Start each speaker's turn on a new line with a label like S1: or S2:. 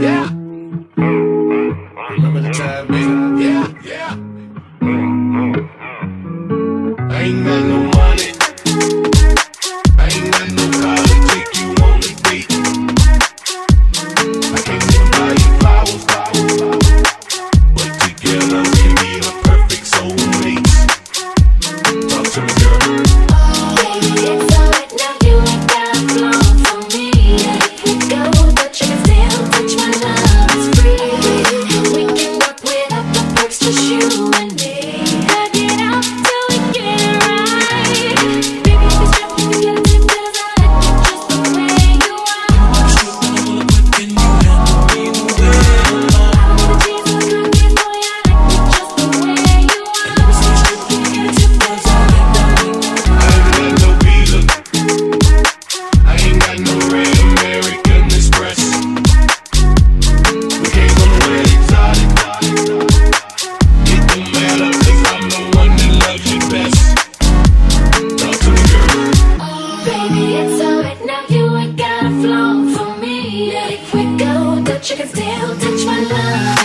S1: Yeah. Remember the time, baby? Yeah, yeah. I ain't got no money. I ain't got no car to take you on a date. I can't even buy you flowers, but together we can be the perfect soulmates. Talk to me, girl.
S2: Baby, it's alright now, you ain't got long for me. If we go, but you can still touch my love, it's free. We can work without the perks, just you and me. Hug it out till we get it right. Baby, if it's true, we can get it cause I like you just the way you are.
S3: Can you handle me the way I love?
S2: I don't need a chance to look at boy, I like you just the way you are.
S3: Never say strip, can you get it tip cause I like that way.
S1: I ain't got no visa. I ain't got no red American Express. We can't go nowhere exotic. It don't matter cause I'm the one that loves you best. Talk to me, girl.
S2: Baby, it's alright now, you ain't got a flaw for me. If we go, that you can still touch my love.